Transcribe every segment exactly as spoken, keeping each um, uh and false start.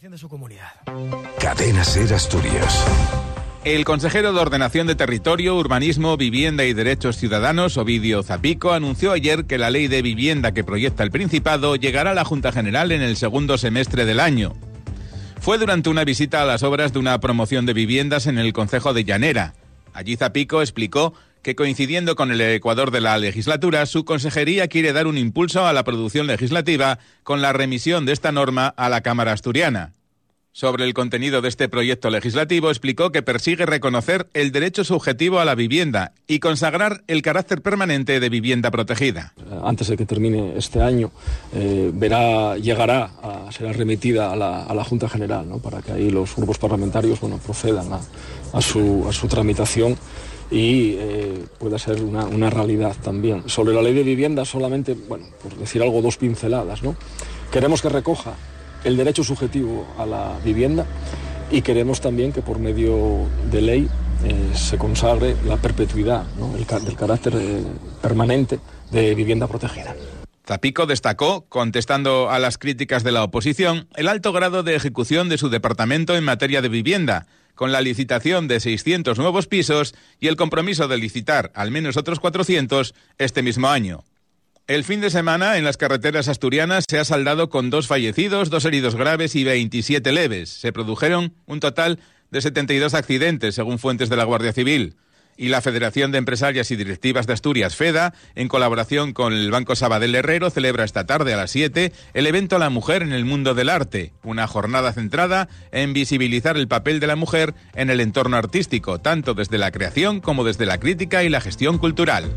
de su comunidad. Cadena SER Asturias. El consejero de Ordenación de Territorio, Urbanismo, Vivienda y Derechos Ciudadanos, Ovidio Zapico, anunció ayer que la ley de vivienda que proyecta el Principado llegará a la Junta General en el segundo semestre del año. Fue durante una visita a las obras de una promoción de viviendas en el concejo de Llanera. Allí Zapico explicó que, coincidiendo con el ecuador de la legislatura, su consejería quiere dar un impulso a la producción legislativa con la remisión de esta norma a la Cámara Asturiana. Sobre el contenido de este proyecto legislativo, explicó que persigue reconocer el derecho subjetivo a la vivienda y consagrar el carácter permanente de vivienda protegida. Antes de que termine este año, eh, verá, llegará a será remitida a la, a la Junta General, ¿no? Para que ahí los grupos parlamentarios, bueno, procedan a, a, su, a su tramitación y eh, pueda ser una, una realidad también. Sobre la ley de vivienda, solamente, bueno, por decir algo, dos pinceladas, ¿no? Queremos que recoja el derecho subjetivo a la vivienda y queremos también que por medio de ley eh, se consagre la perpetuidad, ¿no? el, del carácter eh, permanente de vivienda protegida. Zapico destacó, contestando a las críticas de la oposición, el alto grado de ejecución de su departamento en materia de vivienda, con la licitación de seiscientos nuevos pisos y el compromiso de licitar al menos otros cuatrocientos este mismo año. El fin de semana en las carreteras asturianas se ha saldado con dos fallecidos, dos heridos graves y veintisiete leves. Se produjeron un total de setenta y dos accidentes, según fuentes de la Guardia Civil. Y la Federación de Empresarias y Directivas de Asturias, FEDA, en colaboración con el Banco Sabadell Herrero, celebra esta tarde a las siete el evento La Mujer en el Mundo del Arte, una jornada centrada en visibilizar el papel de la mujer en el entorno artístico, tanto desde la creación como desde la crítica y la gestión cultural.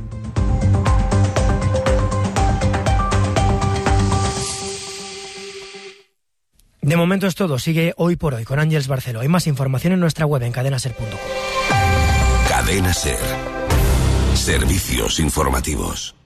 De momento es todo. Sigue Hoy por Hoy con Ángeles Barceló. Hay más información en nuestra web en cadena ser punto com. Cadena SER. Servicios informativos.